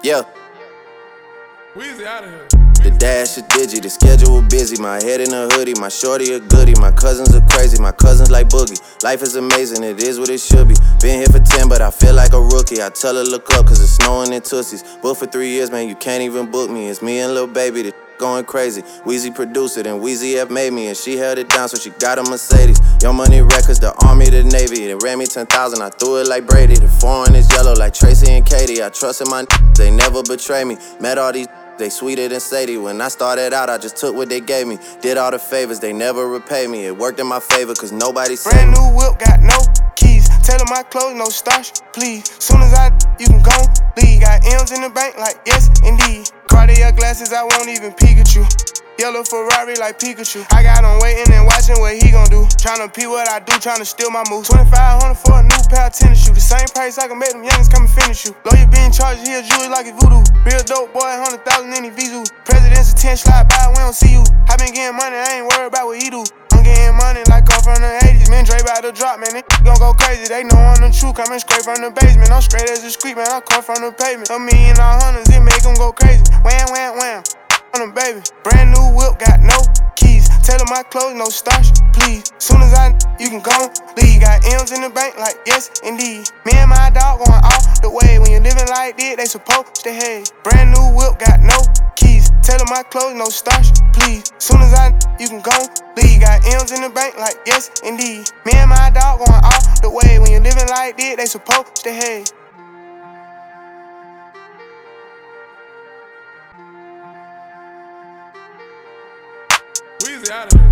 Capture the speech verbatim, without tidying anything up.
Yeah. Weezy out of here. The dash a digi, the schedule busy. My head in a hoodie, my shorty a goodie. My cousins are crazy, my cousins like Boogie. Life is amazing, it is what it should be. Been here for ten, but I feel like a rookie. I tell her look up, cause it's snowing in Tootsies. Booked for three years, man, you can't even book me. It's me and Lil Baby, the going crazy. Weezy produced it, and Weezy F made me, and she held it down, so she got a Mercedes. Young Money Records, the Army, the Navy. They ran me ten thousand, I threw it like Brady. The foreign is yellow like Tracy and Katie. I trusted my n***s, they never betray me. Met all these they sweeter than Sadie. When I started out, I just took what they gave me. Did all the favors, they never repay me. It worked in my favor, cause nobody saved me. Brand new whip, got no keys. Tell them my clothes, no starch, please. Soon as I, you can go leave. Got M's in the bank, like yes, indeed. Cartier glasses, I won't even Pikachu. Yellow Ferrari like Pikachu. I got him waiting and watching what he gon' do. Tryna pee what I do, tryna steal my moves. twenty-five hundred for a new pair of tennis shoes. The same price I can make them youngins come and finish you. Lawyer being charged, he a jewelry like a voodoo. Real dope boy, one hundred thousand in his Vizu. President's attention, slide by, we don't see you. I been getting money, I ain't worried about what he do. I'm getting money like I'm from the eighties. Man, Dre about to drop, man, they gon' go crazy. They know I'm the truth, coming straight from the basement. I'm straight as a street, man, I come from the pavement. A million all hundreds, it make them go crazy. Wham, wham, wham. On them, baby. Brand new whip, got no keys. Tell them my clothes, no starch, please. Soon as I, you can go leave. Got M's in the bank, like yes, indeed. Me and my dog going all the way. When you living like this, they supposed to hate. Brand new whip, got no keys. Tell them my clothes, no starch, please. Soon as I, you can go leave. Got M's in the bank, like yes, indeed. Me and my dog going all the way. When you living like this, they supposed to hate. Weezy out of here.